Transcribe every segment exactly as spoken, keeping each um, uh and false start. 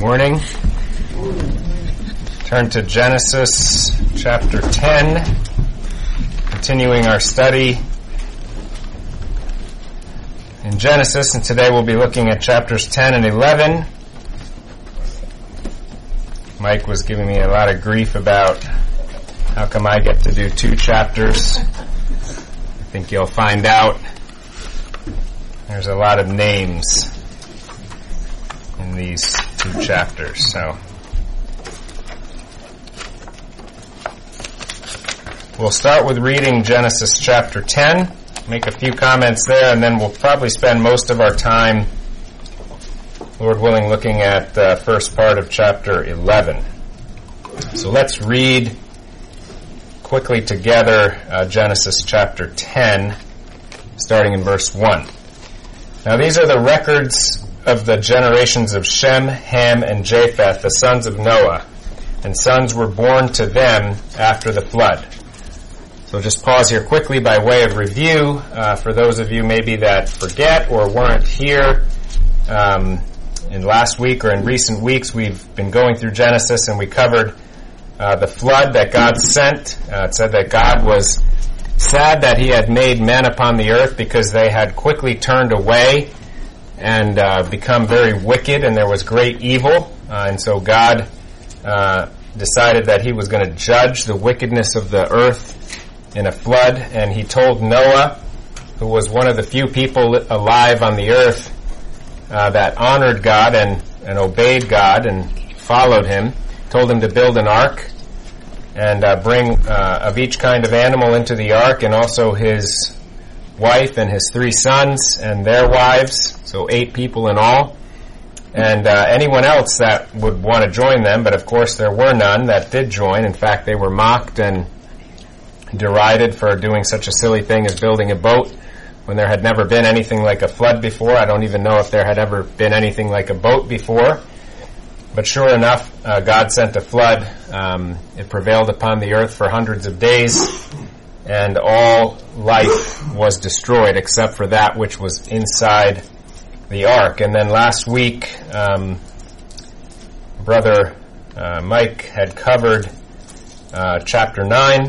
Morning. Turn to Genesis chapter ten, continuing our study in Genesis, and today we'll be looking at chapters ten and eleven. Mike was giving me a lot of grief about how come I get to do two chapters. I think you'll find out there's a lot of names in these two chapters, so we'll start with reading Genesis chapter ten, make a few comments there, and then we'll probably spend most of our time, Lord willing, looking at the first part of chapter eleven. So let's read quickly together uh, Genesis chapter ten, starting in verse one. Now these are the records of the generations of Shem, Ham, and Japheth, the sons of Noah, and sons were born to them after the flood. So just pause here quickly by way of review uh, for those of you maybe that forget or weren't here. Um, in last week or in recent weeks, we've been going through Genesis, and we covered uh, the flood that God sent. Uh, it said that God was sad that he had made men upon the earth because they had quickly turned away and uh, become very wicked, and there was great evil. Uh, and so God uh, decided that he was going to judge the wickedness of the earth in a flood. And he told Noah, who was one of the few people alive on the earth uh, that honored God and, and obeyed God and followed him, told him to build an ark and uh, bring uh, of each kind of animal into the ark, and also his wife and his three sons and their wives, so eight people in all, and uh, anyone else that would want to join them, but of course there were none that did join. In fact, they were mocked and derided for doing such a silly thing as building a boat when there had never been anything like a flood before. I don't even know if there had ever been anything like a boat before. But sure enough, uh, God sent a flood. Um, it prevailed upon the earth for hundreds of days, and all life was destroyed except for that which was inside the ark. And then last week, um, Brother uh, Mike had covered uh, chapter nine,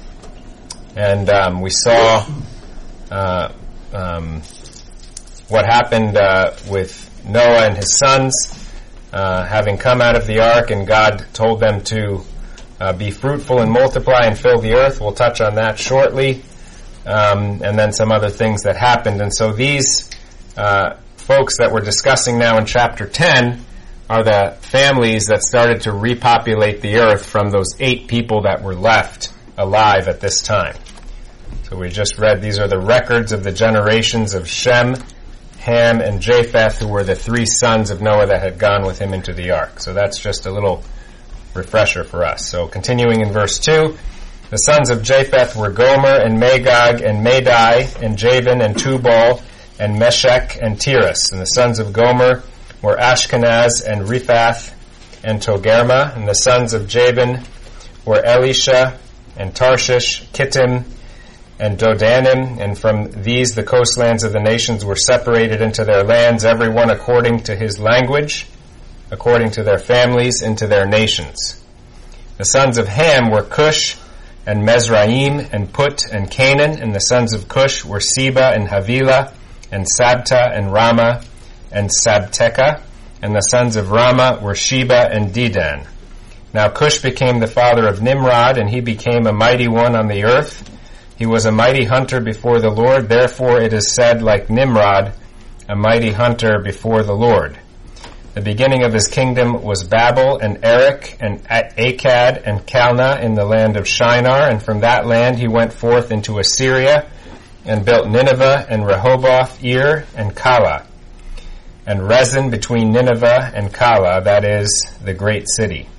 and um, we saw uh, um, what happened uh, with Noah and his sons uh, having come out of the ark, and God told them to Uh, be fruitful and multiply and fill the earth. We'll touch on that shortly. Um, and then some other things that happened. And so these uh, folks that we're discussing now in chapter ten are the families that started to repopulate the earth from those eight people that were left alive at this time. So we just read, these are the records of the generations of Shem, Ham, and Japheth, who were the three sons of Noah that had gone with him into the ark. So that's just a little refresher for us. So continuing in verse two, the sons of Japheth were Gomer and Magog and Madai and Javan and Tubal and Meshech and Tiras. And the sons of Gomer were Ashkenaz and Riphath and Togarmah. And the sons of Javan were Elisha and Tarshish, Kittim and Dodanim. And from these the coastlands of the nations were separated into their lands, every one according to his language, according to their families, into their nations. The sons of Ham were Cush and Mizraim and Put and Canaan, and the sons of Cush were Seba and Havilah and Sabta and Ramah and Sabteka, and the sons of Ramah were Sheba and Dedan. Now Cush became the father of Nimrod, and he became a mighty one on the earth. He was a mighty hunter before the Lord, therefore it is said, like Nimrod, a mighty hunter before the Lord. The beginning of his kingdom was Babel and Erech and Akkad and Calneh in the land of Shinar, and from that land he went forth into Assyria and built Nineveh and Rehoboth, Ir, and Calah, and Rezin between Nineveh and Calah, that is, the great city.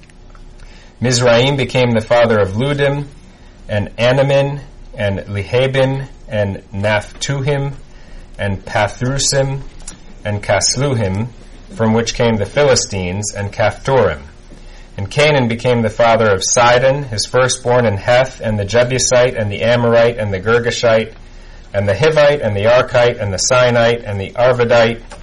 Mizraim became the father of Ludim and Anamin and Lehabim and Naphtuhim and Pathrusim and Casluhim, from which came the Philistines, and Caphtorim. And Canaan became the father of Sidon, his firstborn, and Heth, and the Jebusite, and the Amorite, and the Girgashite, and the Hivite, and the Archite, and the Sinite, and the Arvadite,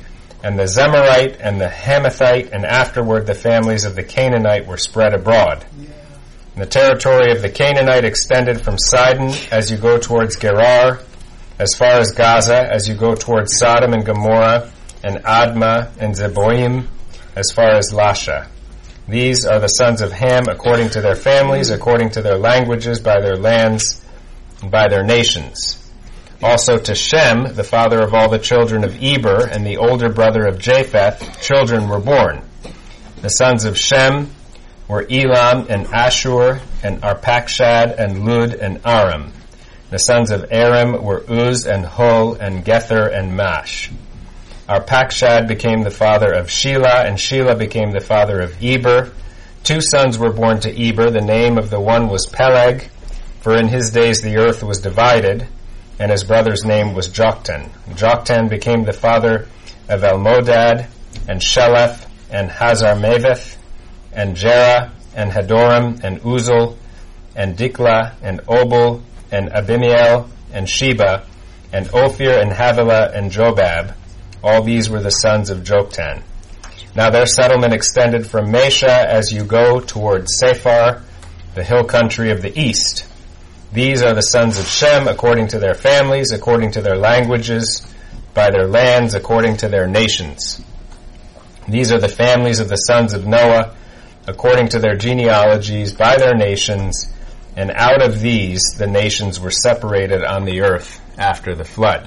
and the Zemarite, and the Hamathite, and afterward the families of the Canaanite were spread abroad. And the territory of the Canaanite extended from Sidon as you go towards Gerar, as far as Gaza, as you go towards Sodom and Gomorrah, and Admah and Zeboim, as far as Lasha. These are the sons of Ham according to their families, according to their languages, by their lands, and by their nations. Also to Shem, the father of all the children of Eber, and the older brother of Japheth, children were born. The sons of Shem were Elam and Ashur and Arpachshad and Lud and Aram. The sons of Aram were Uz and Hul and Gether and Mash. Arpachshad became the father of Shelah, and Shelah became the father of Eber. Two sons were born to Eber. The name of the one was Peleg, for in his days the earth was divided, and his brother's name was Joktan. Joktan became the father of Almodad, and Sheleph, and Hazarmaveth, and Jerah, and Hadoram, and Uzal, and Diklah, and Obal, and Abimiel, and Sheba, and Ophir, and Havilah, and Jobab. All these were the sons of Joktan. Now their settlement extended from Mesha as you go towards Sephar, the hill country of the east. These are the sons of Shem according to their families, according to their languages, by their lands, according to their nations. These are the families of the sons of Noah, according to their genealogies, by their nations, and out of these the nations were separated on the earth after the flood.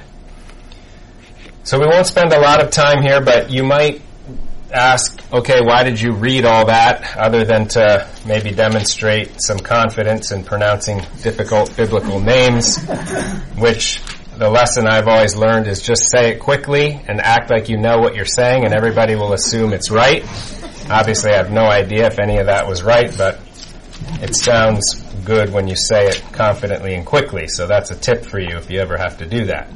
So we won't spend a lot of time here, but you might ask, okay, why did you read all that other than to maybe demonstrate some confidence in pronouncing difficult biblical names, which the lesson I've always learned is just say it quickly and act like you know what you're saying and everybody will assume it's right. Obviously, I have no idea if any of that was right, but it sounds good when you say it confidently and quickly, so that's a tip for you if you ever have to do that.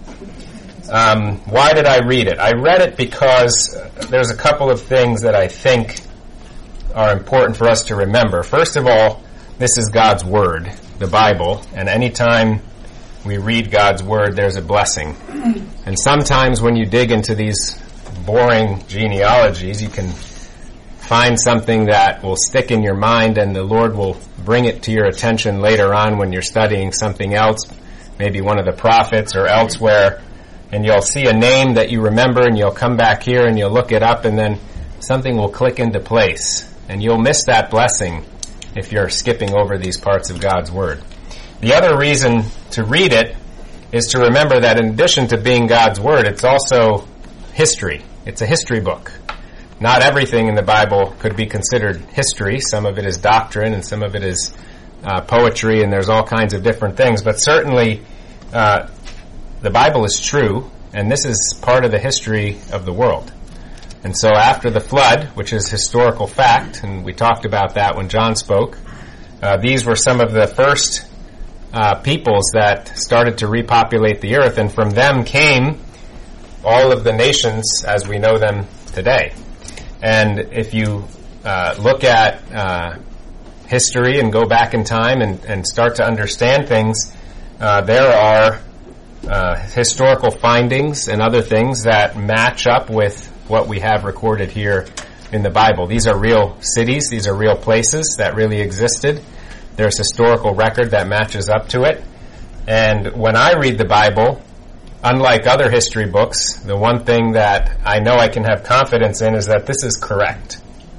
Um, why did I read it? I read it because there's a couple of things that I think are important for us to remember. First of all, this is God's Word, the Bible, and anytime we read God's Word, there's a blessing. And sometimes when you dig into these boring genealogies, you can find something that will stick in your mind and the Lord will bring it to your attention later on when you're studying something else, maybe one of the prophets or elsewhere, and you'll see a name that you remember and you'll come back here and you'll look it up and then something will click into place. And you'll miss that blessing if you're skipping over these parts of God's Word. The other reason to read it is to remember that in addition to being God's Word, it's also history. It's a history book. Not everything in the Bible could be considered history. Some of it is doctrine and some of it is uh, poetry, and there's all kinds of different things. But certainly uh, the Bible is true, and this is part of the history of the world. And so after the flood, which is historical fact, and we talked about that when John spoke, uh, these were some of the first uh, peoples that started to repopulate the earth, and from them came all of the nations as we know them today. And if you uh, look at uh, history and go back in time and, and start to understand things, uh, there are uh, historical findings and other things that match up with what we have recorded here in the Bible. These are real cities. These are real places that really existed. There's historical record that matches up to it. And when I read the Bible, unlike other history books, the one thing that I know I can have confidence in is that this is correct.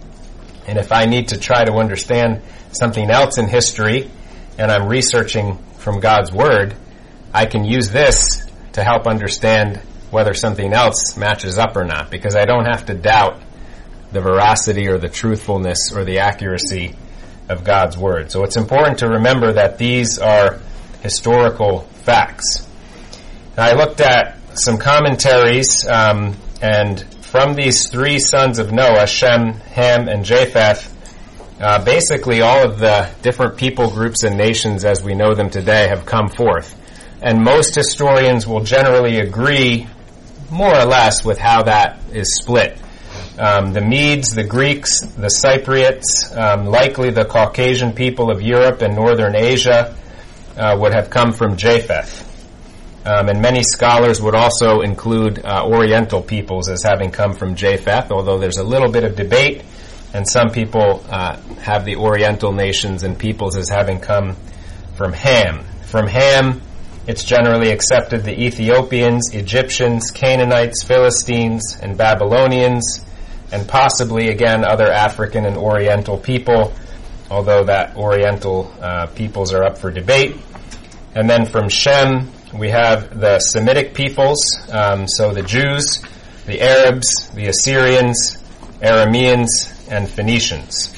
And if I need to try to understand something else in history and I'm researching from God's Word, I can use this to help understand whether something else matches up or not, because I don't have to doubt the veracity or the truthfulness or the accuracy of God's Word. So it's important to remember that these are historical facts. Now, I looked at some commentaries, um, and from these three sons of Noah, Shem, Ham, and Japheth, uh, basically all of the different people groups and nations as we know them today have come forth. And most historians will generally agree more or less with how that is split. Um, the Medes, the Greeks, the Cypriots, um, likely the Caucasian people of Europe and northern Asia uh, would have come from Japheth. Um, and many scholars would also include uh, Oriental peoples as having come from Japheth, although there's a little bit of debate, and some people uh, have the Oriental nations and peoples as having come from Ham. From Ham, it's generally accepted the Ethiopians, Egyptians, Canaanites, Philistines, and Babylonians, and possibly, again, other African and Oriental people, although that Oriental uh, peoples are up for debate. And then from Shem, we have the Semitic peoples, um, so the Jews, the Arabs, the Assyrians, Arameans, and Phoenicians.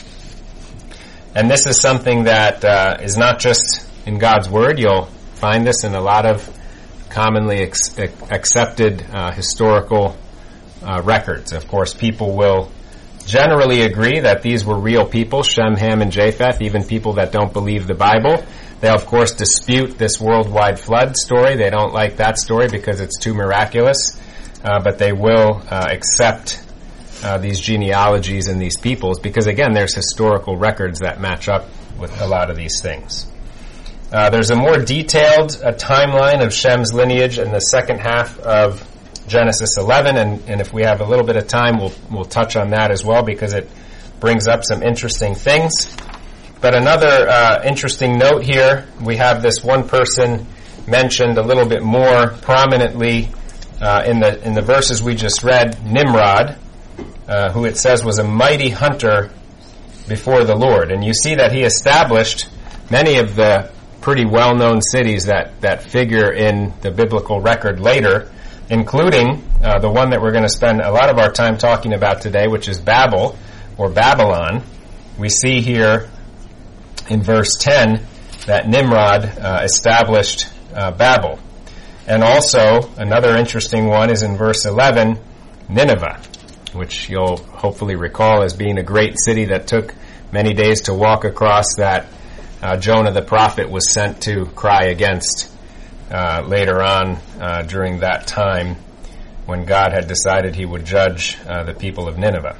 And this is something that uh, is not just in God's Word. You'll find this in a lot of commonly ex- accepted uh, historical uh, records. Of course, people will generally agree that these were real people, Shem, Ham, and Japheth, even people that don't believe the Bible. They'll, of course, dispute this worldwide flood story. They don't like that story because it's too miraculous, uh, but they will uh, accept uh, these genealogies and these peoples because, again, there's historical records that match up with a lot of these things. Uh, there's a more detailed uh, timeline of Shem's lineage in the second half of Genesis eleven, and, and if we have a little bit of time, we'll we'll touch on that as well because it brings up some interesting things. But another uh, interesting note here, we have this one person mentioned a little bit more prominently uh, in the in the verses we just read, Nimrod, uh, who it says was a mighty hunter before the Lord. And you see that he established many of the pretty well-known cities that, that figure in the biblical record later, including uh, the one that we're going to spend a lot of our time talking about today, which is Babel, or Babylon. We see here in verse ten that Nimrod uh, established uh, Babel. And also, another interesting one is in verse eleven, Nineveh, which you'll hopefully recall as being a great city that took many days to walk across, that uh, Jonah the prophet was sent to cry against uh, later on uh, during that time when God had decided he would judge uh, the people of Nineveh.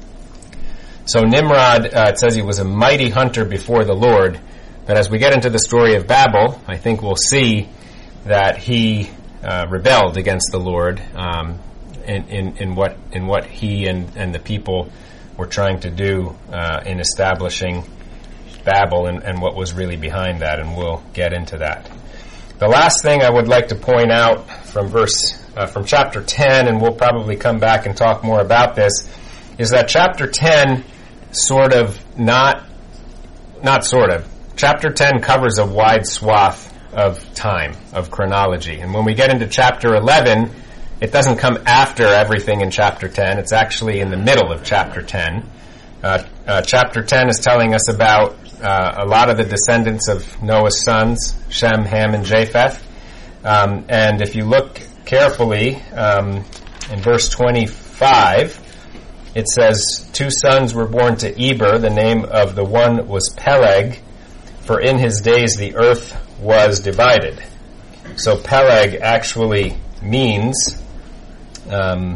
So Nimrod, uh, it says he was a mighty hunter before the Lord, but as we get into the story of Babel, I think we'll see that he uh, rebelled against the Lord um, in, in, in what in what he and, and the people were trying to do uh, in establishing Babel and, and what was really behind that, and we'll get into that. The last thing I would like to point out from verse uh, from chapter ten, and we'll probably come back and talk more about this, is that chapter ten sort of not not sort of chapter ten covers a wide swath of time, of chronology. And when we get into chapter eleven, it doesn't come after everything in chapter ten. It's actually in the middle of chapter ten. Uh, uh, chapter ten is telling us about uh, a lot of the descendants of Noah's sons, Shem, Ham, and Japheth. Um, and if you look carefully, um, in verse twenty-five, it says, two sons were born to Eber. The name of the one was Peleg, for in his days the earth was divided. So Peleg actually means um,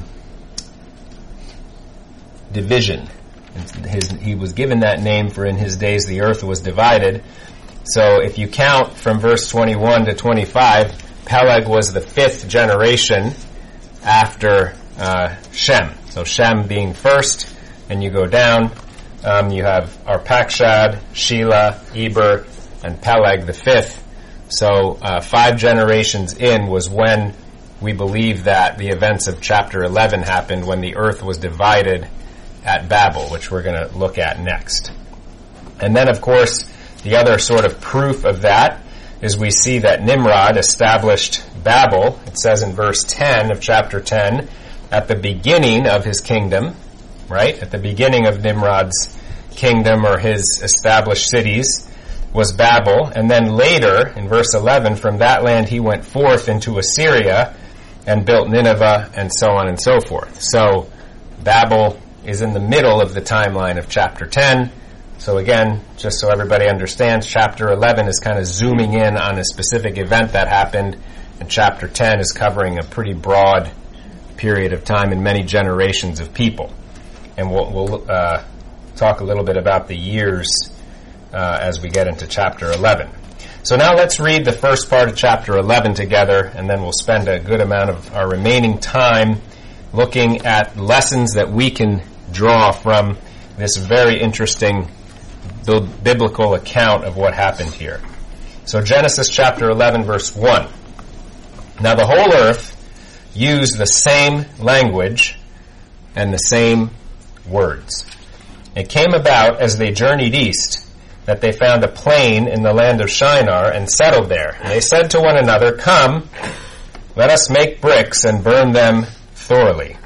division. His, he was given that name for in his days the earth was divided. So if you count from verse twenty-one to twenty-five, Peleg was the fifth generation after uh, Shem. So Shem being first, and you go down, um, you have Arpachshad, Shelah, Eber, and Peleg the fifth. So uh, five generations in was when we believe that the events of chapter eleven happened, when the earth was divided at Babel, which we're going to look at next. And then, of course, the other sort of proof of that is we see that Nimrod established Babel. It says in verse ten of chapter ten, at the beginning of his kingdom, right? At the beginning of Nimrod's kingdom or his established cities was Babel. And then later, in verse eleven, from that land he went forth into Assyria and built Nineveh, and so on and so forth. So Babel is in the middle of the timeline of chapter ten. So again, just so everybody understands, chapter eleven is kind of zooming in on a specific event that happened, and chapter ten is covering a pretty broad period of time and many generations of people. And we'll, we'll uh, talk a little bit about the years uh, as we get into chapter eleven. So now let's read the first part of chapter eleven together, and then we'll spend a good amount of our remaining time looking at lessons that we can draw from this very interesting biblical account of what happened here. So Genesis chapter eleven, verse one. Now the whole earth used the same language and the same words. It came about as they journeyed east that they found a plain in the land of Shinar and settled there. And they said to one another, "Come, let us make bricks and burn them thoroughly."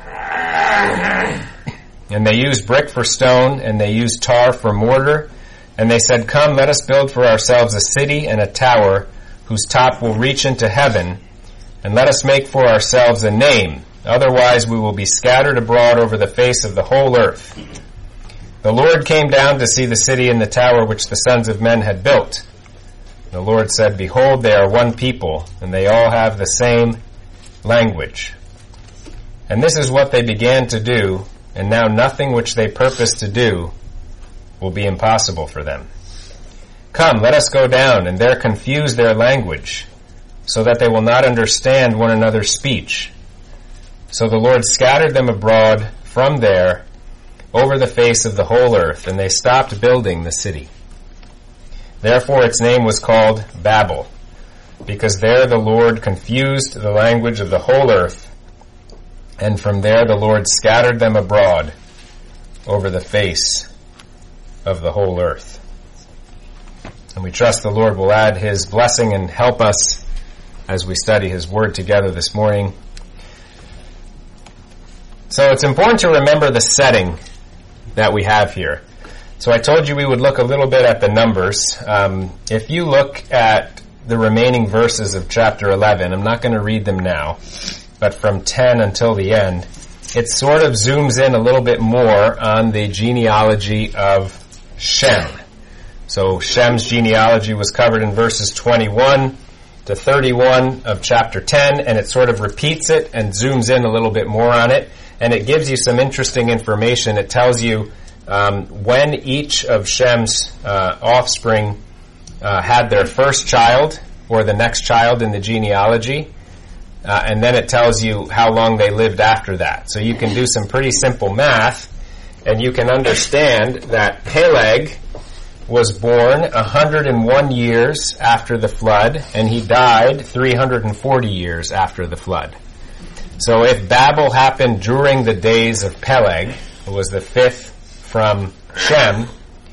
And they used brick for stone, and they used tar for mortar. And they said, "Come, let us build for ourselves a city and a tower whose top will reach into heaven, and let us make for ourselves a name. Otherwise we will be scattered abroad over the face of the whole earth." The Lord came down to see the city and the tower which the sons of men had built. The Lord said, "Behold, they are one people, and they all have the same language." And this is what they began to do, and now nothing which they purpose to do will be impossible for them. Come, let us go down, and there confuse their language, so that they will not understand one another's speech. So the Lord scattered them abroad from there over the face of the whole earth, and they stopped building the city. Therefore its name was called Babel, because there the Lord confused the language of the whole earth, and from there the Lord scattered them abroad over the face of the whole earth. And we trust the Lord will add His blessing and help us as we study His Word together this morning. So it's important to remember the setting that we have here. So I told you we would look a little bit at the numbers. Um, if you look at the remaining verses of chapter eleven, I'm not going to read them now, but from ten until the end, it sort of zooms in a little bit more on the genealogy of Shem. So Shem's genealogy was covered in verses twenty-one to thirty-one of chapter ten, and it sort of repeats it and zooms in a little bit more on it. And it gives you some interesting information. It tells you um, when each of Shem's uh, offspring uh, had their first child or the next child in the genealogy. Uh, and then it tells you how long they lived after that. So you can do some pretty simple math, and you can understand that Peleg was born one hundred one years after the flood, and he died three hundred forty years after the flood. So if Babel happened during the days of Peleg, it was the fifth from Shem,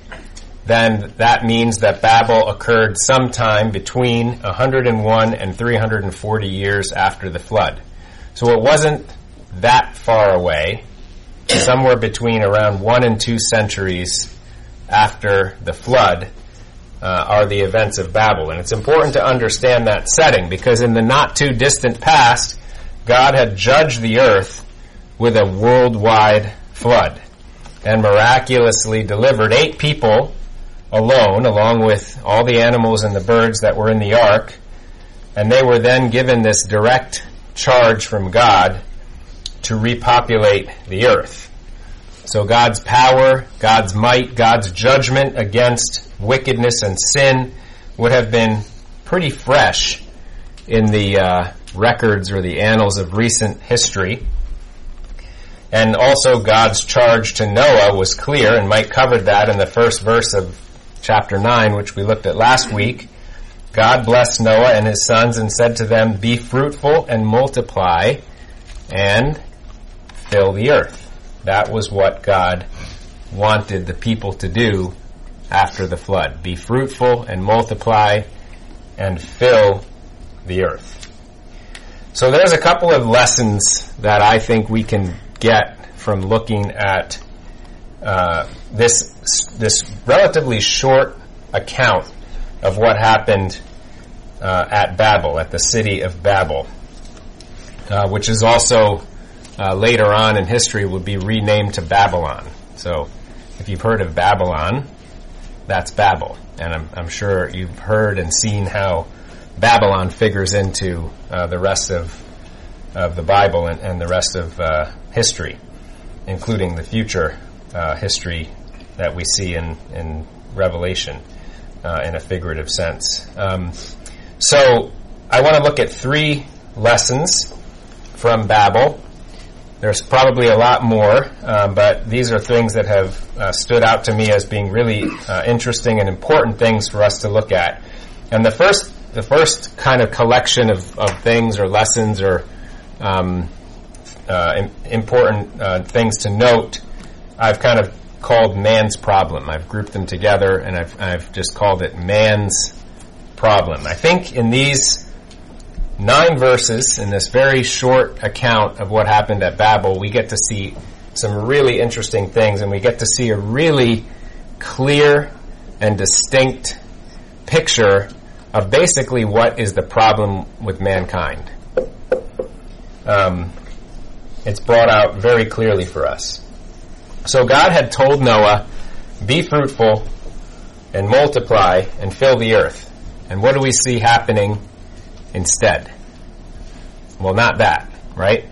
then that means that Babel occurred sometime between one hundred one and three hundred forty years after the flood. So it wasn't that far away, somewhere between around one and two centuries after the flood uh, are the events of Babel. And it's important to understand that setting, because in the not too distant past, God had judged the earth with a worldwide flood and miraculously delivered eight people alone, along with all the animals and the birds that were in the ark, and they were then given this direct charge from God to repopulate the earth. So God's power, God's might, God's judgment against wickedness and sin would have been pretty fresh in the uh, records or the annals of recent history. And also God's charge to Noah was clear, and Mike covered that in the first verse of chapter nine, which we looked at last week. God blessed Noah and his sons and said to them, "Be fruitful and multiply and fill the earth." That was what God wanted the people to do after the flood. Be fruitful and multiply and fill the earth. So there's a couple of lessons that I think we can get from looking at uh, this this relatively short account of what happened uh, at Babel, at the city of Babel, uh, which is also uh, later on in history would be renamed to Babylon. So if you've heard of Babylon, that's Babel. And I'm, I'm sure you've heard and seen how Babylon figures into uh, the rest of of the Bible and, and the rest of uh, history, including the future uh, history that we see in, in Revelation. uh, in a figurative sense. Um, so I want to look at three lessons from Babel. There's probably a lot more, uh, but these are things that have uh, stood out to me as being really uh, interesting and important things for us to look at. And the first, the first kind of collection of, of things or lessons or um, uh, im- important uh, things to note, I've kind of called man's problem. I've grouped them together, and I've I've just called it man's problem. I think in these nine verses, in this very short account of what happened at Babel, we get to see some really interesting things, and we get to see a really clear and distinct picture of basically what is the problem with mankind. Um, it's brought out very clearly for us. So God had told Noah, be fruitful and multiply and fill the earth. And what do we see happening instead? Well, not that, right?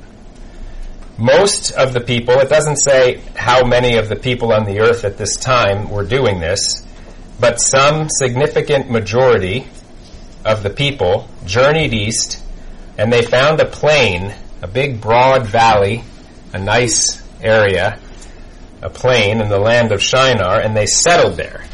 Most of the people, it doesn't say how many of the people on the earth at this time were doing this, but some significant majority of the people journeyed east, and they found a plain, a big broad valley, a nice area, a plain in the land of Shinar, and they settled there.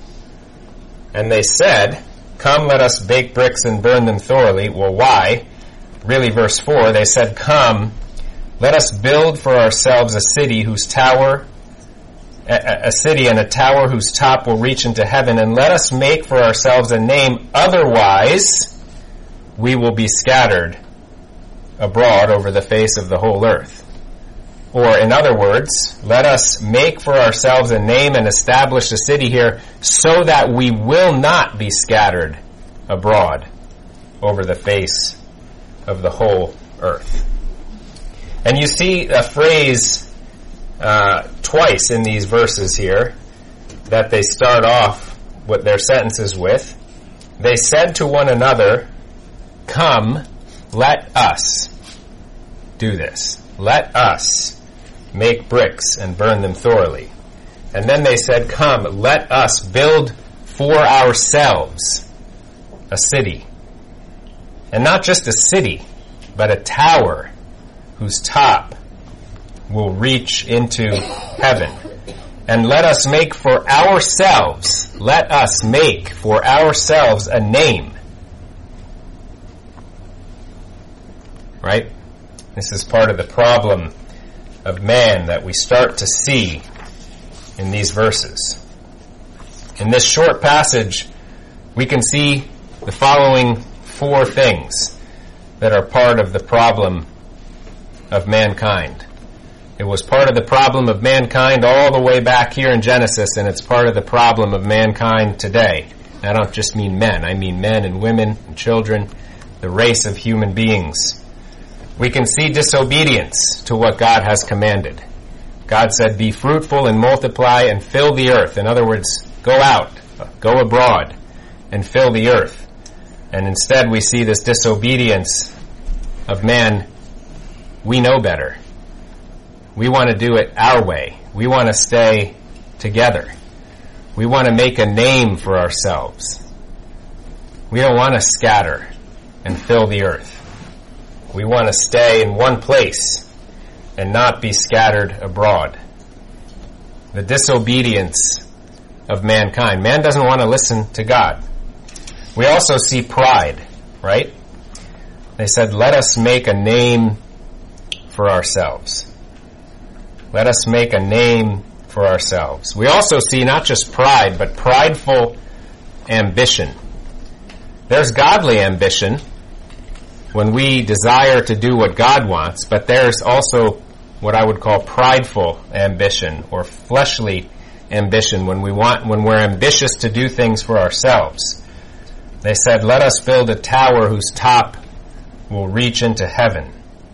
And they said, come, let us bake bricks and burn them thoroughly. Well, why? Really, verse four, they said, come, let us build for ourselves a city whose tower, a, a city and a tower whose top will reach into heaven, and let us make for ourselves a name, otherwise we will be scattered abroad over the face of the whole earth. Or, in other words, let us make for ourselves a name and establish a city here so that we will not be scattered abroad over the face of the whole earth. And you see a phrase uh, twice in these verses here that they start off with their sentences with. They said to one another, come, let us do this. Let us make bricks and burn them thoroughly. And then they said, come, let us build for ourselves a city. And not just a city, but a tower whose top will reach into heaven. And let us make for ourselves, let us make for ourselves a name. Right? This is part of the problem of man that we start to see in these verses. In this short passage, we can see the following four things that are part of the problem of mankind. It was part of the problem of mankind all the way back here in Genesis, and it's part of the problem of mankind today. I don't just mean men, I mean men and women and children, the race of human beings. We can see disobedience to what God has commanded. God said, be fruitful and multiply and fill the earth. In other words, go out, go abroad, and fill the earth. And instead we see this disobedience of man. We know better. We want to do it our way. We want to stay together. We want to make a name for ourselves. We don't want to scatter and fill the earth. We want to stay in one place and not be scattered abroad. The disobedience of mankind. Man doesn't want to listen to God. We also see pride, right? They said, let us make a name for ourselves. Let us make a name for ourselves. We also see not just pride, but prideful ambition. There's godly ambition when we desire to do what God wants, but there's also what I would call prideful ambition or fleshly ambition when we want, when we're ambitious to do things for ourselves. They said, let us build a tower whose top will reach into heaven.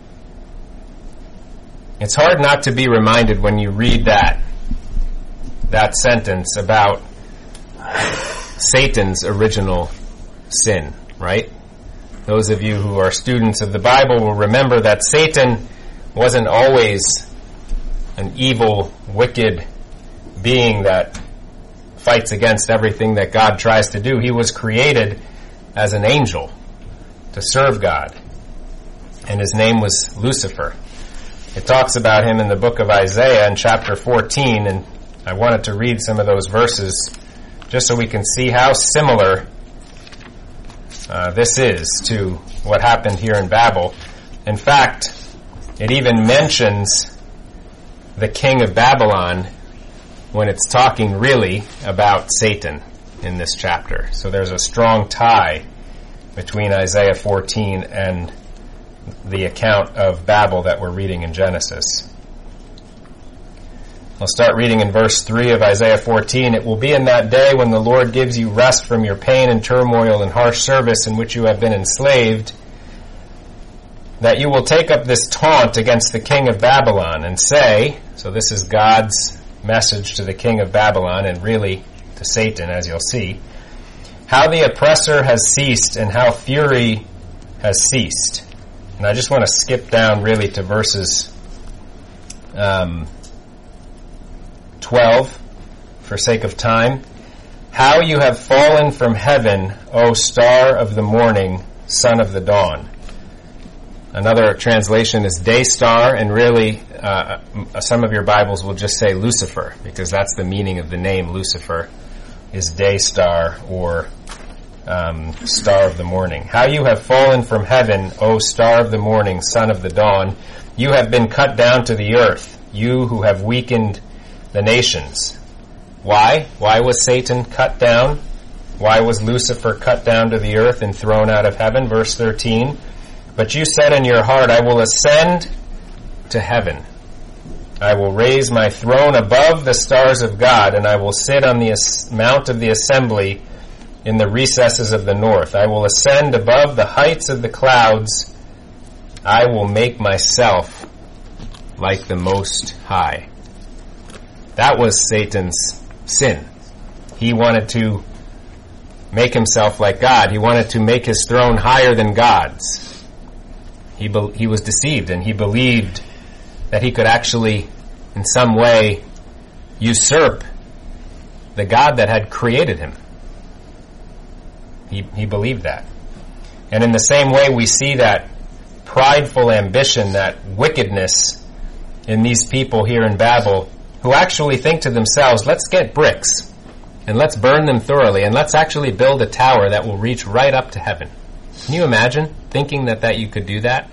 It's hard not to be reminded when you read that, that sentence about Satan's original sin, right? Those of you who are students of the Bible will remember that Satan wasn't always an evil, wicked being that fights against everything that God tries to do. He was created as an angel to serve God, and his name was Lucifer. It talks about him in the book of Isaiah in chapter fourteen, and I wanted to read some of those verses just so we can see how similar uh, this is to what happened here in Babel. In fact, it even mentions the king of Babylon when it's talking really about Satan in this chapter. So there's a strong tie between Isaiah fourteen and the account of Babel that we're reading in Genesis. I'll start reading in verse three of Isaiah fourteen. It will be in that day when the Lord gives you rest from your pain and turmoil and harsh service in which you have been enslaved, that you will take up this taunt against the king of Babylon and say, so this is God's message to the king of Babylon and really to Satan, as you'll see, how the oppressor has ceased and how fury has ceased. And I just want to skip down really to verses um, twelve for sake of time. How you have fallen from heaven, O star of the morning, son of the dawn. Another translation is day star, and really uh, some of your Bibles will just say Lucifer, because that's the meaning of the name Lucifer, is day star or um, star of the morning. How you have fallen from heaven, O star of the morning, son of the dawn. You have been cut down to the earth, you who have weakened the nations. Why? Why was Satan cut down? Why was Lucifer cut down to the earth and thrown out of heaven? Verse thirteen. But you said in your heart, I will ascend to heaven. I will raise my throne above the stars of God, and I will sit on the as- mount of the assembly in the recesses of the north. I will ascend above the heights of the clouds. I will make myself like the Most High. That was Satan's sin. He wanted to make himself like God. He wanted to make his throne higher than God's. He be- he was deceived, and he believed that he could actually, in some way, usurp the God that had created him. He, he believed that. And in the same way, we see that prideful ambition, that wickedness in these people here in Babel, who actually think to themselves, let's get bricks, and let's burn them thoroughly, and let's actually build a tower that will reach right up to heaven. Can you imagine thinking that, that you could do that?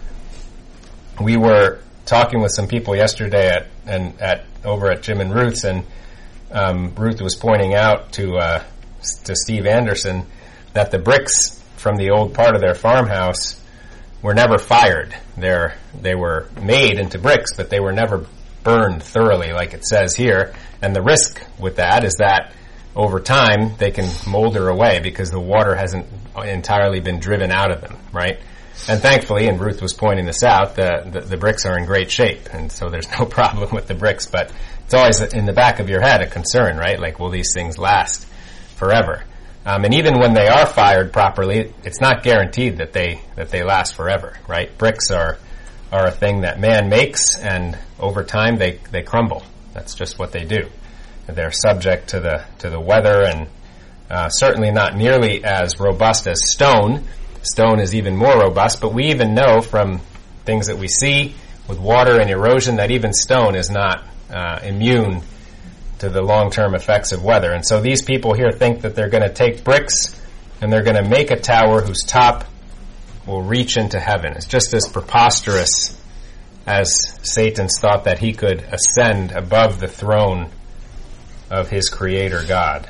We were talking with some people yesterday at and at over at Jim and Ruth's, and um, Ruth was pointing out to uh, to Steve Anderson that the bricks from the old part of their farmhouse were never fired. They're, they were made into bricks, but they were never burned thoroughly like it says here. And the risk with that is that over time they can molder away because the water hasn't entirely been driven out of them, right? And thankfully, and Ruth was pointing this out, the, the, the bricks are in great shape, and so there's no problem with the bricks, but it's always in the back of your head a concern, right? Like, will these things last forever? Um, and even when they are fired properly, it's not guaranteed that they that they last forever, right? Bricks are are a thing that man makes, and over time they, they crumble. That's just what they do. They're subject to the to the weather, and uh, certainly not nearly as robust as stone. Stone is even more robust, but we even know from things that we see with water and erosion that even stone is not uh, immune to the long-term effects of weather. And so these people here think that they're going to take bricks and they're going to make a tower whose top will reach into heaven. It's just as preposterous as Satan's thought that he could ascend above the throne of his creator God.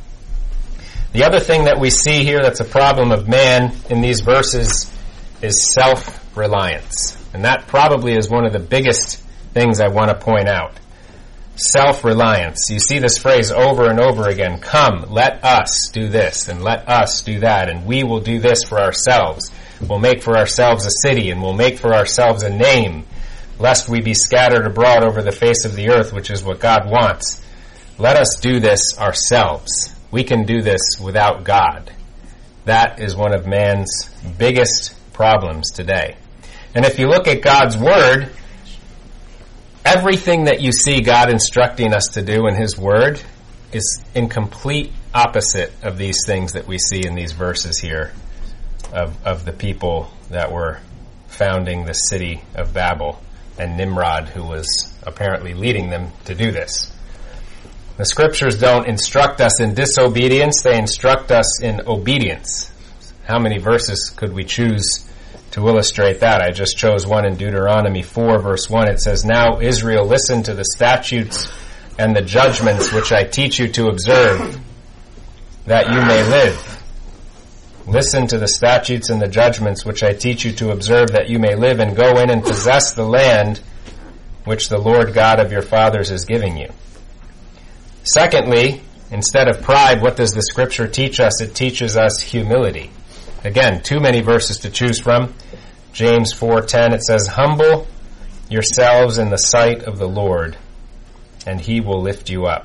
The other thing that we see here that's a problem of man in these verses is self-reliance. And that probably is one of the biggest things I want to point out. Self-reliance. You see this phrase over and over again. Come, let us do this, and let us do that, and we will do this for ourselves. We'll make for ourselves a city, and we'll make for ourselves a name, lest we be scattered abroad over the face of the earth, which is what God wants. Let us do this ourselves. We can do this without God. That is one of man's biggest problems today. And if you look at God's Word, everything that you see God instructing us to do in His Word is in complete opposite of these things that we see in these verses here of, of the people that were founding the city of Babel, and Nimrod, who was apparently leading them to do this. The scriptures don't instruct us in disobedience, they instruct us in obedience. How many verses could we choose to illustrate that? I just chose one in Deuteronomy four, verse one. It says, "Now, Israel, listen to the statutes and the judgments which I teach you to observe, that you may live. Listen to the statutes and the judgments which I teach you to observe, that you may live, and go in and possess the land which the Lord God of your fathers is giving you." Secondly, instead of pride, what does the scripture teach us? It teaches us humility. Again, too many verses to choose from. James four ten, it says, "Humble yourselves in the sight of the Lord, and he will lift you up."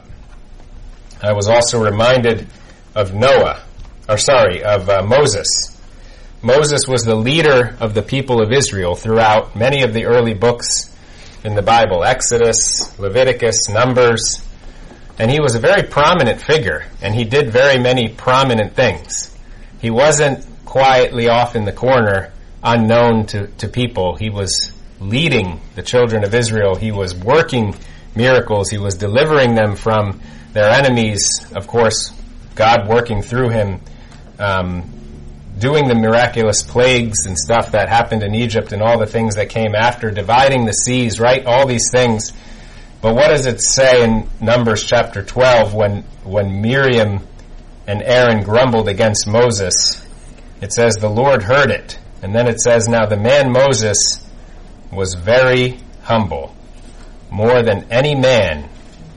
I was also reminded of Noah, or sorry, of uh, Moses. Moses was the leader of the people of Israel throughout many of the early books in the Bible, Exodus, Leviticus, Numbers, and he was a very prominent figure, and he did very many prominent things. He wasn't quietly off in the corner, unknown to, to people. He was leading the children of Israel. He was working miracles. He was delivering them from their enemies. Of course, God working through him, um, doing the miraculous plagues and stuff that happened in Egypt and all the things that came after, dividing the seas, right? All these things. But what does it say in Numbers chapter twelve when, when Miriam and Aaron grumbled against Moses? It says, "The Lord heard it." And then it says, "Now the man Moses was very humble, more than any man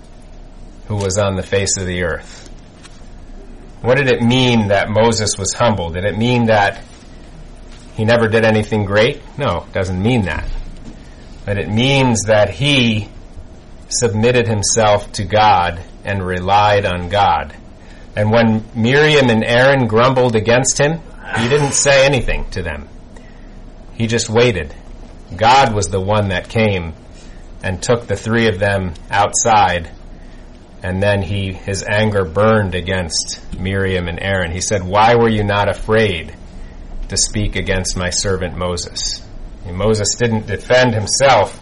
who was on the face of the earth." What did it mean that Moses was humble? Did it mean that he never did anything great? No, it doesn't mean that. But it means that he submitted himself to God and relied on God. And when Miriam and Aaron grumbled against him, he didn't say anything to them. He just waited. God was the one that came and took the three of them outside, and then he his anger burned against Miriam and Aaron. He said, "Why were you not afraid to speak against my servant Moses?" And Moses didn't defend himself,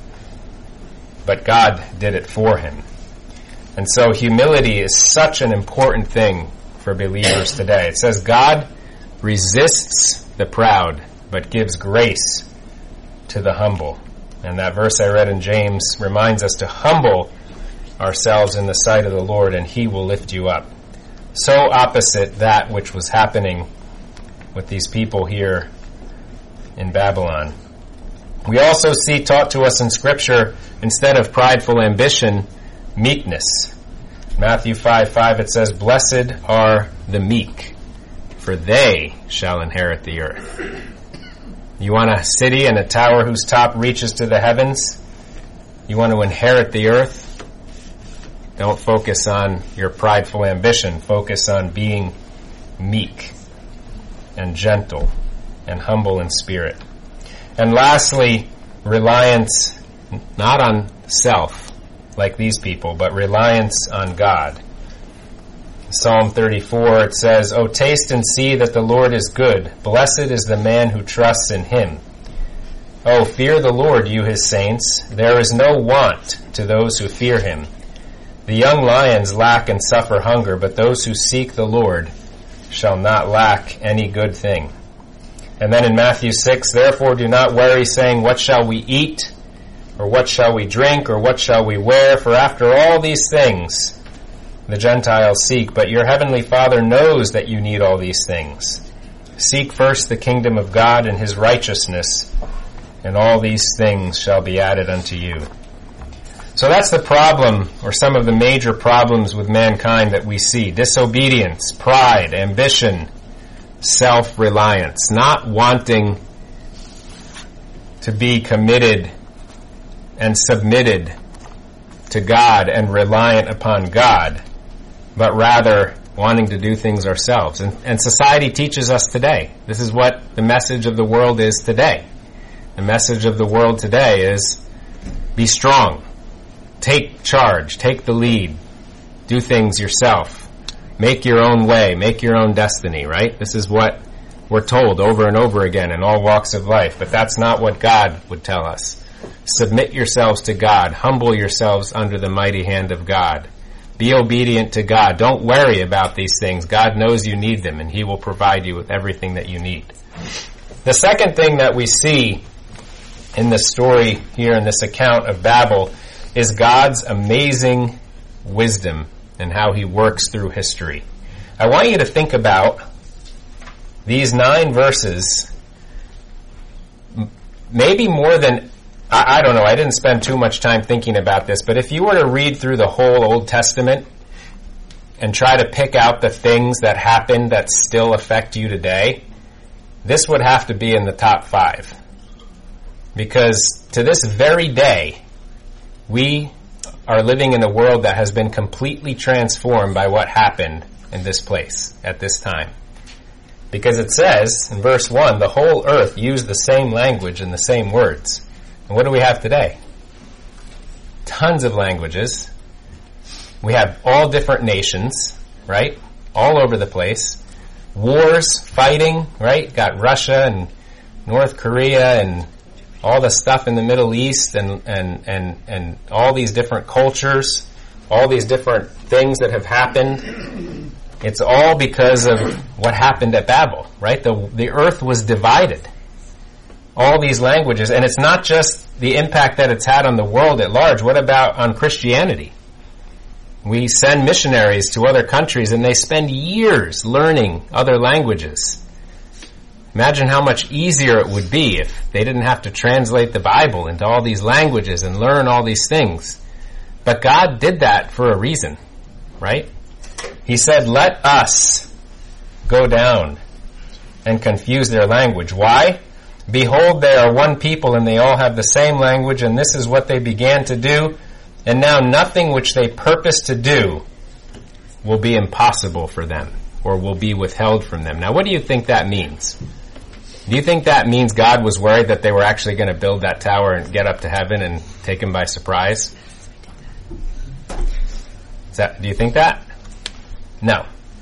but God did it for him. And so humility is such an important thing for believers today. It says God resists the proud, but gives grace to the humble. And that verse I read in James reminds us to humble ourselves in the sight of the Lord, and he will lift you up. So opposite that which was happening with these people here in Babylon. We also see taught to us in Scripture, instead of prideful ambition, meekness. Matthew five five, it says, "Blessed are the meek, for they shall inherit the earth." You want a city and a tower whose top reaches to the heavens? You want to inherit the earth? Don't focus on your prideful ambition. Focus on being meek and gentle and humble in spirit. And lastly, reliance not on self, like these people, but reliance on God. Psalm thirty-four, it says, "O taste and see that the Lord is good. Blessed is the man who trusts in him. O fear the Lord, you his saints. There is no want to those who fear him. The young lions lack and suffer hunger, but those who seek the Lord shall not lack any good thing." And then in Matthew six, "Therefore do not worry, saying, what shall we eat? Or what shall we drink? Or what shall we wear? For after all these things the Gentiles seek, but your heavenly Father knows that you need all these things. Seek first the kingdom of God and his righteousness, and all these things shall be added unto you." So that's the problem, or some of the major problems with mankind that we see. Disobedience, pride, ambition, self-reliance, not wanting to be committed and submitted to God and reliant upon God, but rather wanting to do things ourselves. And, and society teaches us today. This is what the message of the world is today. The message of the world today is be strong, take charge, take the lead, do things yourself. Make your own way. Make your own destiny, right? This is what we're told over and over again in all walks of life. But that's not what God would tell us. Submit yourselves to God. Humble yourselves under the mighty hand of God. Be obedient to God. Don't worry about these things. God knows you need them, and He will provide you with everything that you need. The second thing that we see in this story here, in this account of Babel, is God's amazing wisdom and how He works through history. I want you to think about these nine verses, maybe more than, I, I don't know, I didn't spend too much time thinking about this, but if you were to read through the whole Old Testament and try to pick out the things that happened that still affect you today, this would have to be in the top five. Because to this very day, we are living in a world that has been completely transformed by what happened in this place at this time. Because it says in verse one, the whole earth used the same language and the same words. And what do we have today? Tons of languages. We have all different nations, right? All over the place. Wars, fighting, right? Got Russia and North Korea and all the stuff in the Middle East and, and, and, and all these different cultures, all these different things that have happened. It's all because of what happened at Babel, right? The, the earth was divided. All these languages, and it's not just the impact that it's had on the world at large. What about on Christianity? We send missionaries to other countries and they spend years learning other languages. Imagine how much easier it would be if they didn't have to translate the Bible into all these languages and learn all these things. But God did that for a reason, right? He said, let us go down and confuse their language. Why? Behold, they are one people and they all have the same language, and this is what they began to do. And now nothing which they purpose to do will be impossible for them or will be withheld from them. Now, what do you think that means? Do you think that means God was worried that they were actually going to build that tower and get up to heaven and take him by surprise? Is that, do you think that? No.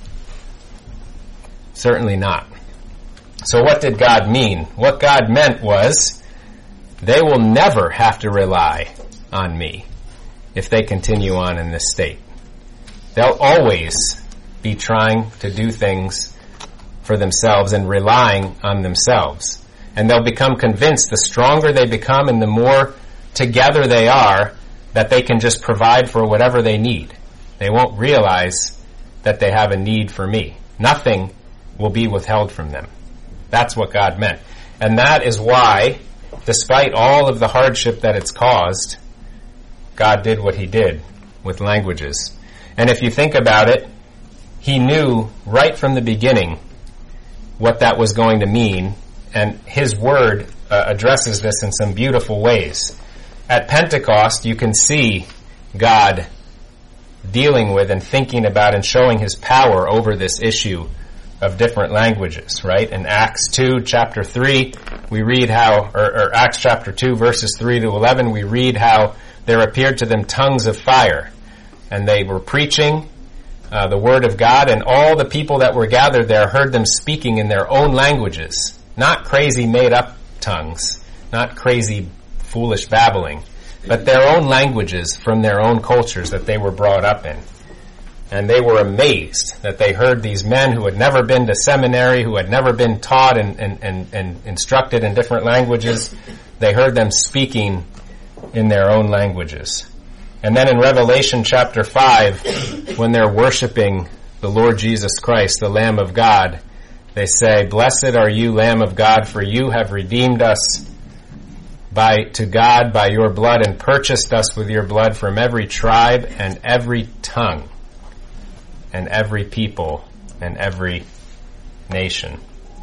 Certainly not. So what did God mean? What God meant was, they will never have to rely on me if they continue on in this state. They'll always be trying to do things for themselves and relying on themselves. And they'll become convinced the stronger they become and the more together they are, that they can just provide for whatever they need. They won't realize that they have a need for me. Nothing will be withheld from them. That's what God meant. And that is why, despite all of the hardship that it's caused, God did what he did with languages. And if you think about it, he knew right from the beginning what that was going to mean, and his word uh, addresses this in some beautiful ways. At Pentecost, you can see God dealing with and thinking about and showing his power over this issue of different languages, right? In Acts two, chapter three, we read how, or, or Acts chapter two, verses three to eleven, we read how there appeared to them tongues of fire, and they were preaching uh, the word of God, and all the people that were gathered there heard them speaking in their own languages, not crazy made-up tongues, not crazy foolish babbling, but their own languages from their own cultures that they were brought up in. And they were amazed that they heard these men who had never been to seminary, who had never been taught and, and, and, and instructed in different languages. They heard them speaking in their own languages. And then in Revelation chapter five, when they're worshiping the Lord Jesus Christ, the Lamb of God, they say, "Blessed are you, Lamb of God, for you have redeemed us by to God by your blood and purchased us with your blood from every tribe and every tongue and every people and every nation."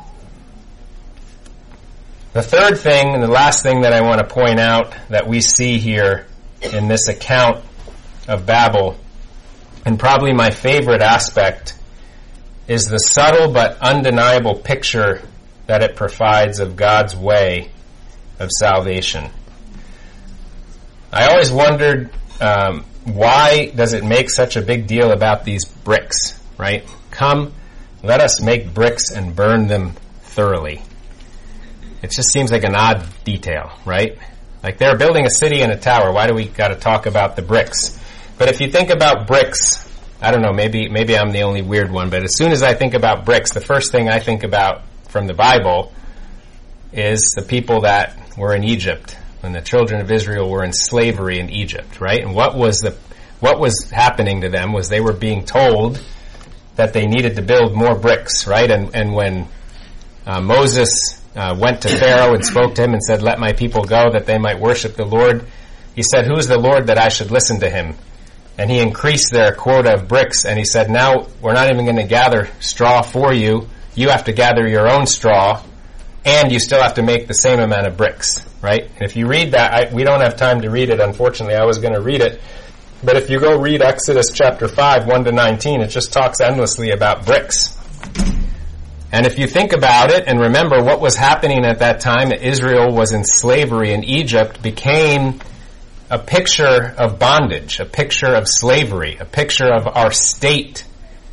The third thing and the last thing that I want to point out that we see here in this account of Babel, and probably my favorite aspect, is the subtle but undeniable picture that it provides of God's way of salvation. I always wondered um, why does it make such a big deal about these bricks, right? Come, let us make bricks and burn them thoroughly. It just seems like an odd detail, right? Like they're building a city and a tower. Why do we got to talk about the bricks? But if you think about bricks, I don't know, maybe maybe I'm the only weird one, but as soon as I think about bricks, the first thing I think about from the Bible is the people that were in Egypt, when the children of Israel were in slavery in Egypt, right? And what was the what was happening to them was they were being told that they needed to build more bricks, right? And and when uh, Moses uh, went to Pharaoh and spoke to him and said, "Let my people go that they might worship the Lord," he said, "Who is the Lord that I should listen to him?" And he increased their quota of bricks, and he said, "Now we're not even going to gather straw for you. You have to gather your own straw, and you still have to make the same amount of bricks," right? And if you read that, I, we don't have time to read it, unfortunately. I was going to read it. But if you go read Exodus chapter five, one to nineteen, it just talks endlessly about bricks. And if you think about it and remember what was happening at that time, that Israel was in slavery in Egypt, became a picture of bondage, a picture of slavery, a picture of our state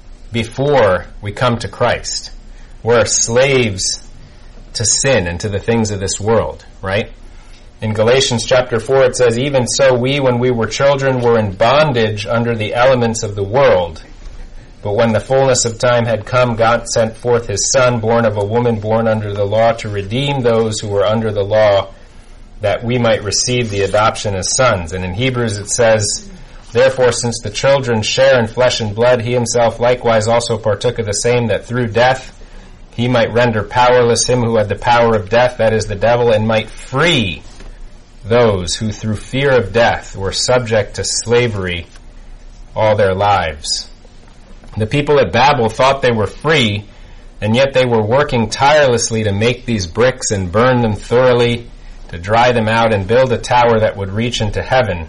before we come to Christ. We're slaves to sin and to the things of this world, right? In Galatians chapter four it says, "Even so we, when we were children, were in bondage under the elements of the world. But when the fullness of time had come, God sent forth his Son, born of a woman, born under the law, to redeem those who were under the law, that we might receive the adoption as sons." And in Hebrews it says, "Therefore, since the children share in flesh and blood, he himself likewise also partook of the same, that through death he might render powerless him who had the power of death, that is the devil, and might free those who through fear of death were subject to slavery all their lives." The people at Babel thought they were free, and yet they were working tirelessly to make these bricks and burn them thoroughly, to dry them out and build a tower that would reach into heaven.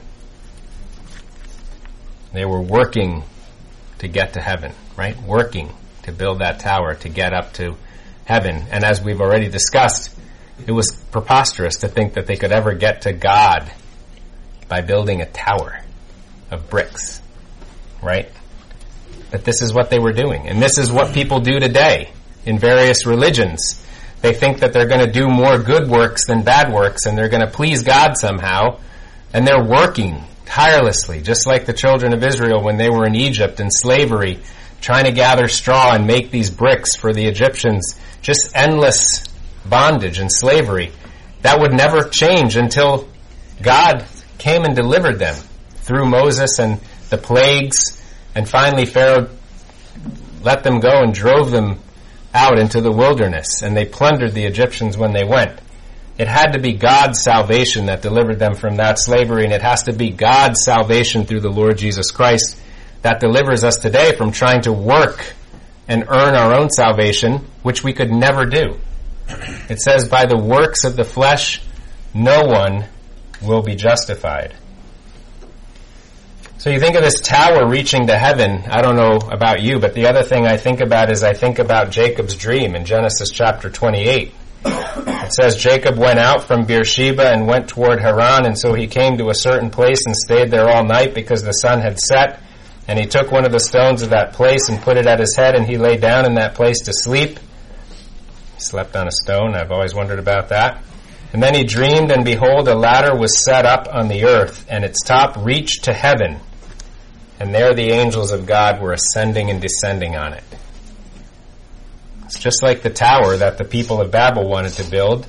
They were working to get to heaven, right? Working to build that tower to get up to heaven. And as we've already discussed, it was preposterous to think that they could ever get to God by building a tower of bricks, right? But this is what they were doing. And this is what people do today in various religions. They think that they're going to do more good works than bad works, and they're going to please God somehow. And they're working tirelessly, just like the children of Israel when they were in Egypt in slavery, trying to gather straw and make these bricks for the Egyptians. Just endless bondage and slavery. That would never change until God came and delivered them through Moses and the plagues. And finally Pharaoh let them go and drove them out into the wilderness, and they plundered the Egyptians when they went. It had to be God's salvation that delivered them from that slavery, and it has to be God's salvation through the Lord Jesus Christ that delivers us today from trying to work and earn our own salvation, which we could never do. It says, "By the works of the flesh, no one will be justified." So you think of this tower reaching to heaven. I don't know about you, but the other thing I think about is I think about Jacob's dream in Genesis chapter twenty-eight. It says, "Jacob went out from Beersheba and went toward Haran, and so he came to a certain place and stayed there all night because the sun had set. And he took one of the stones of that place and put it at his head, and he lay down in that place to sleep." He slept on a stone. I've always wondered about that. "And then he dreamed, and behold, a ladder was set up on the earth, and its top reached to heaven. And there the angels of God were ascending and descending on it." It's just like the tower that the people of Babel wanted to build.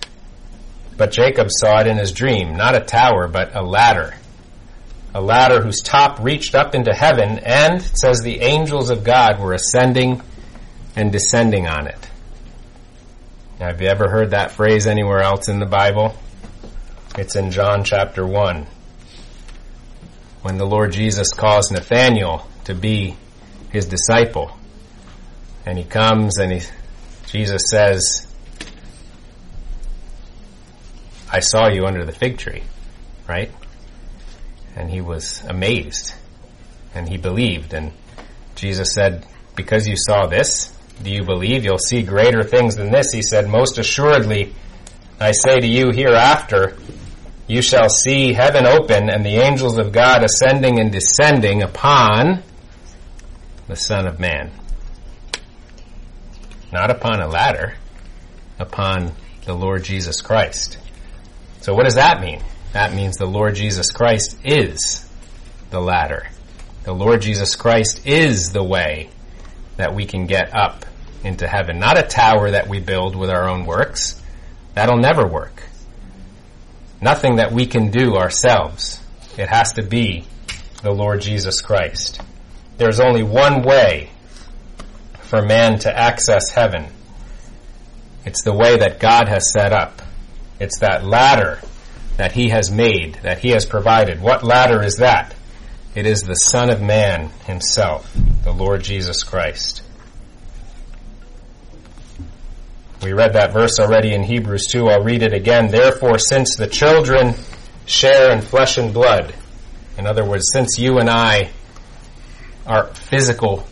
But Jacob saw it in his dream. Not a tower, but a ladder. A ladder whose top reached up into heaven, and it says the angels of God were ascending and descending on it. Now, have you ever heard that phrase anywhere else in the Bible? It's in John chapter one. When the Lord Jesus calls Nathanael to be his disciple. And he comes and he, Jesus says, "I saw you under the fig tree," right? And he was amazed. And he believed. And Jesus said, "Because you saw this, do you believe? You'll see greater things than this." He said, "Most assuredly, I say to you, hereafter you shall see heaven open and the angels of God ascending and descending upon the Son of Man. Not upon a ladder, upon the Lord Jesus Christ. So what does that mean? That means the Lord Jesus Christ is the ladder. The Lord Jesus Christ is the way that we can get up into heaven. Not a tower that we build with our own works. That'll never work. Nothing that we can do ourselves. It has to be the Lord Jesus Christ. There's only one way for man to access heaven. It's the way that God has set up. It's that ladder that He has made, that He has provided. What ladder is that? It is the Son of Man Himself, the Lord Jesus Christ. We read that verse already in Hebrews two. I'll read it again. Therefore, since the children share in flesh and blood, in other words, since you and I are physical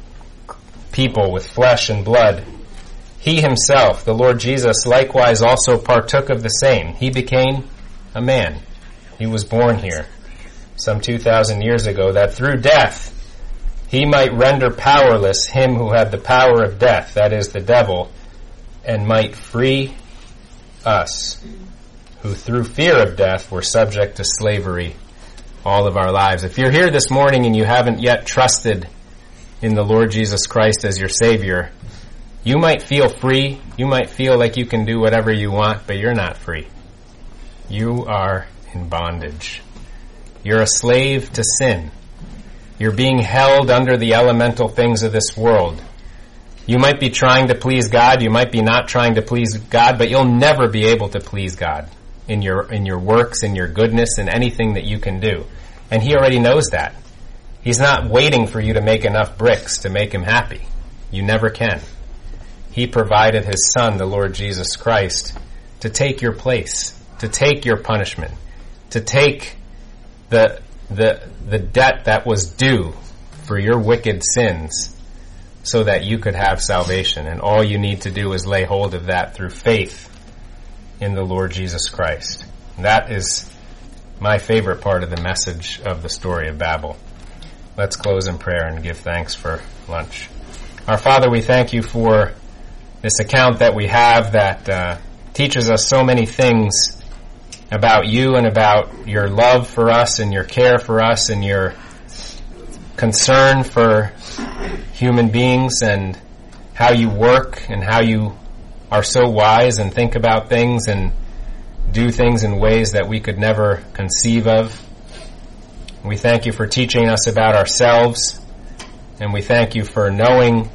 people with flesh and blood, He Himself, the Lord Jesus, likewise also partook of the same. He became a man. He was born here some two thousand years ago, that through death He might render powerless him who had the power of death, that is, the devil, and might free us, who through fear of death were subject to slavery all of our lives. If you're here this morning and you haven't yet trusted in the Lord Jesus Christ as your Savior, you might feel free, you might feel like you can do whatever you want, but you're not free. You are in bondage. You're a slave to sin. You're being held under the elemental things of this world. You might be trying to please God, you might be not trying to please God, but you'll never be able to please God in your in your works, in your goodness, in anything that you can do. And He already knows that. He's not waiting for you to make enough bricks to make Him happy. You never can. He provided His Son, the Lord Jesus Christ, to take your place, to take your punishment, to take the the the debt that was due for your wicked sins, so that you could have salvation. And all you need to do is lay hold of that through faith in the Lord Jesus Christ. And that is my favorite part of the message of the story of Babel. Let's close in prayer and give thanks for lunch. Our Father, we thank You for this account that we have that uh, teaches us so many things about You and about Your love for us and Your care for us and Your concern for human beings and how You work and how You are so wise and think about things and do things in ways that we could never conceive of. We thank You for teaching us about ourselves, and we thank You for knowing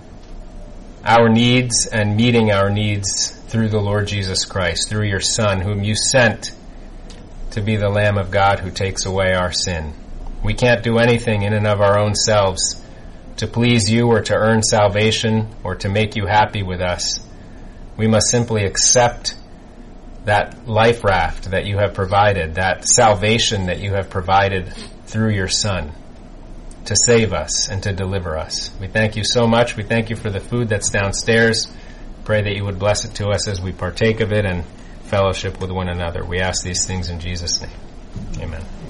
our needs and meeting our needs through the Lord Jesus Christ, through Your Son, whom You sent to be the Lamb of God who takes away our sin. We can't do anything in and of our own selves to please You or to earn salvation or to make You happy with us. We must simply accept that life raft that You have provided, that salvation that You have provided through Your Son to save us and to deliver us. We thank You so much. We thank You for the food that's downstairs. Pray that You would bless it to us as we partake of it and fellowship with one another. We ask these things in Jesus' name. Amen.